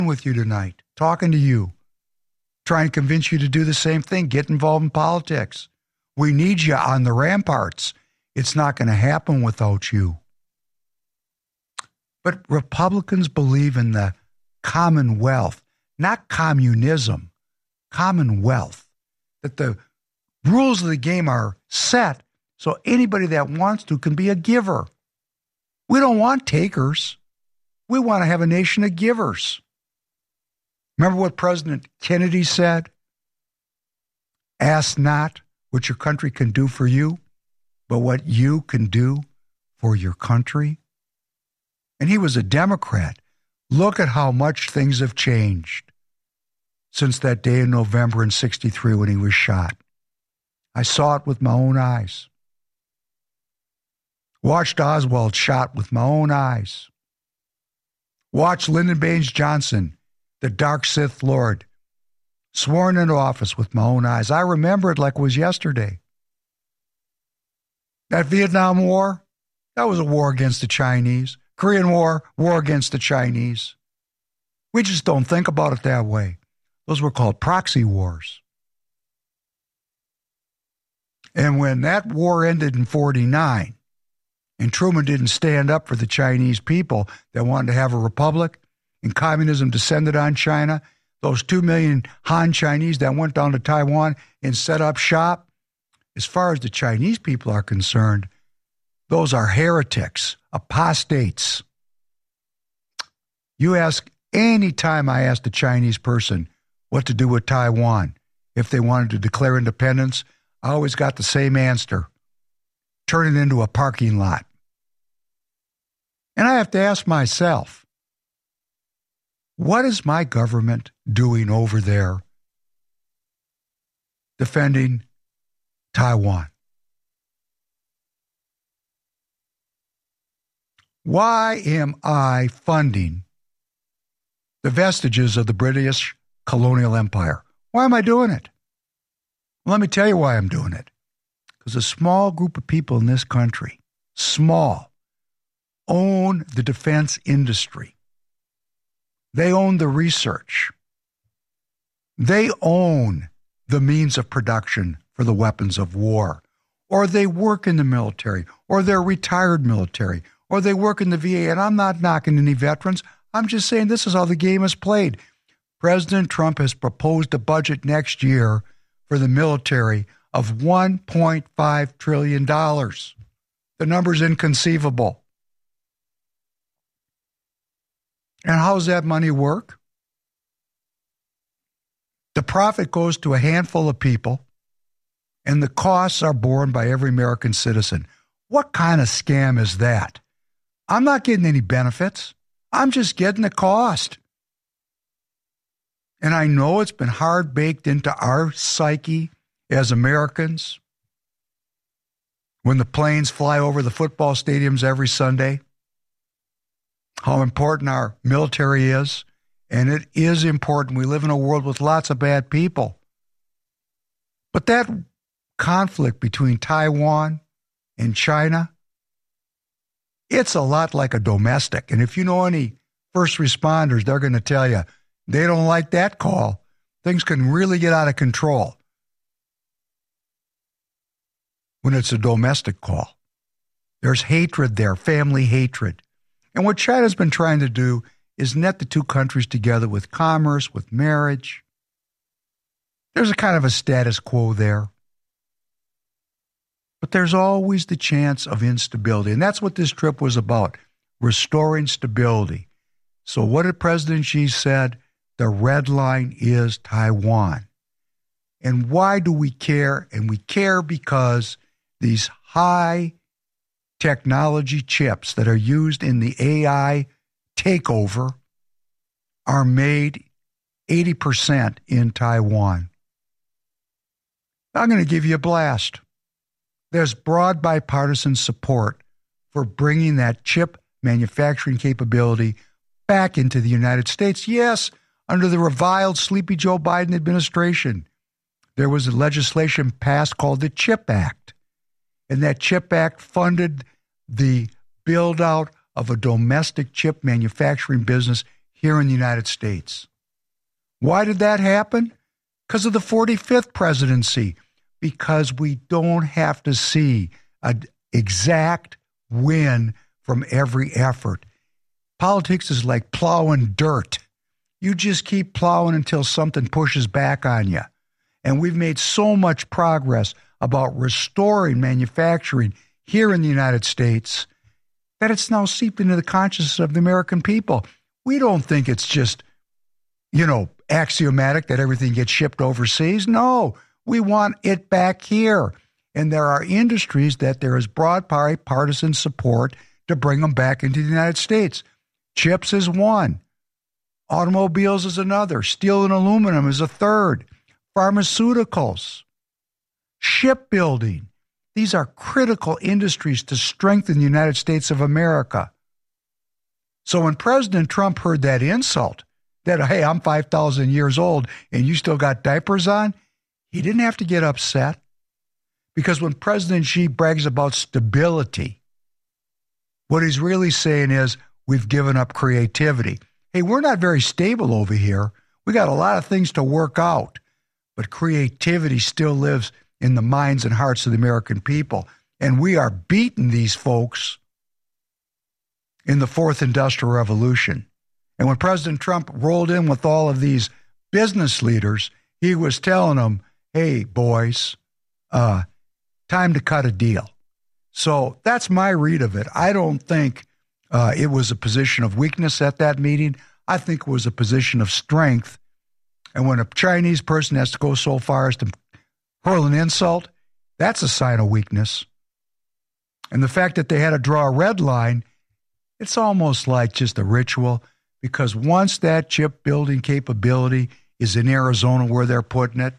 with you tonight, talking to you, trying to convince you to do the same thing, get involved in politics. We need you on the ramparts. It's not going to happen without you. But Republicans believe in the commonwealth, not communism, commonwealth, that the rules of the game are set so anybody that wants to can be a giver. We don't want takers. We want to have a nation of givers. Remember what President Kennedy said? Ask not what your country can do for you, but what you can do for your country. And he was a Democrat. Look at how much things have changed since that day in November in '63 when he was shot. I saw it with my own eyes. Watched Oswald shot with my own eyes. Watched Lyndon Baines Johnson, the dark Sith Lord, sworn into office with my own eyes. I remember it like it was yesterday. That Vietnam War, that was a war against the Chinese. Korean War, war against the Chinese. We just don't think about it that way. Those were called proxy wars. And when that war ended in '49, and Truman didn't stand up for the Chinese people that wanted to have a republic, and communism descended on China, those 2 million Han Chinese that went down to Taiwan and set up shop, as far as the Chinese people are concerned, those are heretics, apostates. You ask, any time I ask the Chinese person what to do with Taiwan, if they wanted to declare independence, I always got the same answer. Turn it into a parking lot. And I have to ask myself, what is my government doing over there defending Taiwan? Why am I funding the vestiges of the British colonial empire? Why am I doing it? Well, let me tell you why I'm doing it. Because a small group of people in this country, small, own the defense industry. They own the research. They own the means of production for the weapons of war. Or they work in the military, or they're retired military, or they work in the VA. And I'm not knocking any veterans. I'm just saying this is how the game is played. President Trump has proposed a budget next year for the military of $1.5 trillion. The number's inconceivable. And how does that money work? The profit goes to a handful of people, and the costs are borne by every American citizen. What kind of scam is that? I'm not getting any benefits. I'm just getting the cost. And I know it's been hard baked into our psyche as Americans when the planes fly over the football stadiums every Sunday, how important our military is. And it is important. We live in a world with lots of bad people. But that conflict between Taiwan and China, it's a lot like a domestic. And if you know any first responders, they're going to tell you, they don't like that call. Things can really get out of control when it's a domestic call. There's hatred there, family hatred. And what China's been trying to do is net the two countries together with commerce, with marriage. There's a kind of a status quo there. But there's always the chance of instability. And that's what this trip was about, restoring stability. So what did President Xi said? The red line is Taiwan. And why do we care? And we care because these high technology chips that are used in the AI takeover are made 80% in Taiwan. I'm going to give you a blast. There's broad bipartisan support for bringing that chip manufacturing capability back into the United States. Yes, under the reviled Sleepy Joe Biden administration, there was a legislation passed called the CHIP Act. And that CHIP Act funded the build-out of a domestic chip manufacturing business here in the United States. Why did that happen? Because of the 45th presidency. Because we don't have to see an exact win from every effort. Politics is like plowing dirt. You just keep plowing until something pushes back on you. And we've made so much progress about restoring manufacturing here in the United States that it's now seeped into the consciousness of the American people. We don't think it's just, axiomatic that everything gets shipped overseas. No, we want it back here. And there are industries that there is broad bipartisan support to bring them back into the United States. Chips is one. Automobiles is another. Steel and aluminum is a third. Pharmaceuticals. Shipbuilding. These are critical industries to strengthen the United States of America. So when President Trump heard that insult, that, hey, I'm 5,000 years old and you still got diapers on, he didn't have to get upset. Because when President Xi brags about stability, what he's really saying is we've given up creativity. Hey, we're not very stable over here. We got a lot of things to work out, but creativity still lives in the minds and hearts of the American people. And we are beating these folks in the fourth industrial revolution. And when President Trump rolled in with all of these business leaders, he was telling them, hey, boys, time to cut a deal. So that's my read of it. I don't think it was a position of weakness at that meeting. I think it was a position of strength. And when a Chinese person has to go so far as to hurl an insult, that's a sign of weakness. And the fact that they had to draw a red line, it's almost like just a ritual, because once that chip building capability is in Arizona where they're putting it,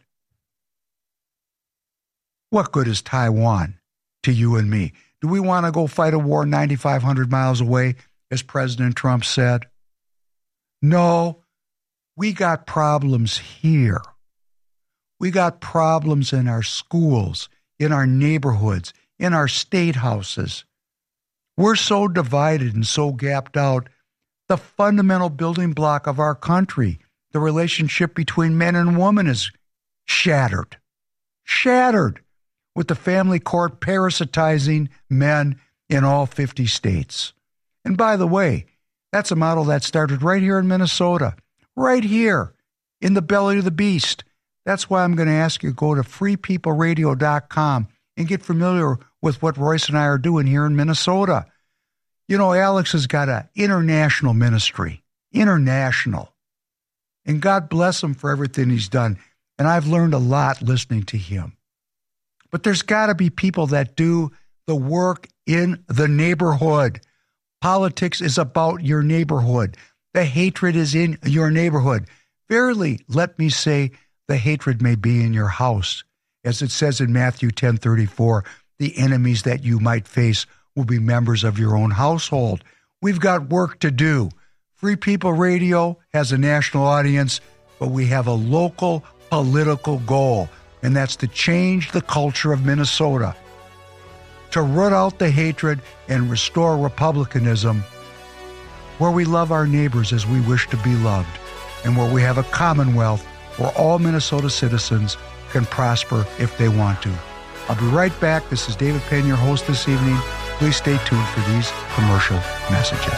what good is Taiwan to you and me? Do we want to go fight a war 9,500 miles away, as President Trump said? No, we got problems here. We got problems in our schools, in our neighborhoods, in our state houses. We're so divided and so gapped out. The fundamental building block of our country, the relationship between men and women, is shattered. Shattered. With the family court parasitizing men in all 50 states. And by the way, that's a model that started right here in Minnesota, right here in the belly of the beast. That's why I'm going to ask you to go to freepeopleradio.com and get familiar with what Royce and I are doing here in Minnesota. You know, Alex has got an international ministry, international. And God bless him for everything he's done. And I've learned a lot listening to him. But there's got to be people that do the work in the neighborhood. Politics is about your neighborhood. The hatred is in your neighborhood. Verily, let me say, the hatred may be in your house. As it says in Matthew 10:34, the enemies that you might face will be members of your own household. We've got work to do. Free People Radio has a national audience, but we have a local political goal. And that's to change the culture of Minnesota, to root out the hatred and restore republicanism, where we love our neighbors as we wish to be loved, and where we have a commonwealth where all Minnesota citizens can prosper if they want to. I'll be right back. This is David Penn, your host this evening. Please stay tuned for these commercial messages.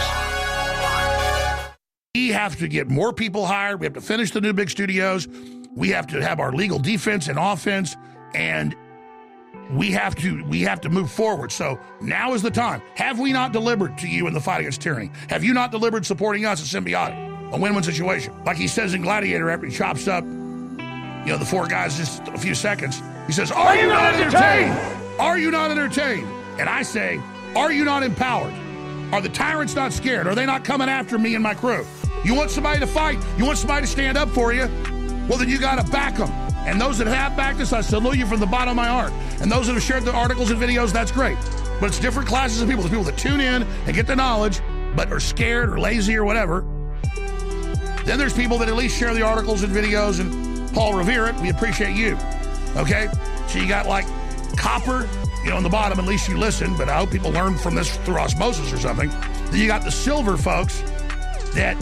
We have to get more people hired. We have to finish the new big studios. We have to have our legal defense and offense, and we have to move forward. So now is the time. Have we not delivered to you in the fight against tyranny? Have you not delivered supporting us at Symbiotic? A win-win situation. Like he says in Gladiator after he chops up, the four guys just a few seconds. He says, are you not entertained? Are you not entertained? And I say, are you not empowered? Are the tyrants not scared? Are they not coming after me and my crew? You want somebody to fight? You want somebody to stand up for you? Well, then you got to back them. And those that have backed us, I salute you from the bottom of my heart. And those that have shared the articles and videos, that's great. But it's different classes of people. There's people that tune in and get the knowledge, but are scared or lazy or whatever. Then there's people that at least share the articles and videos and Paul revere it. We appreciate you. Okay? So you got like copper, on the bottom, at least you listen, but I hope people learn from this through osmosis or something. Then you got the silver folks that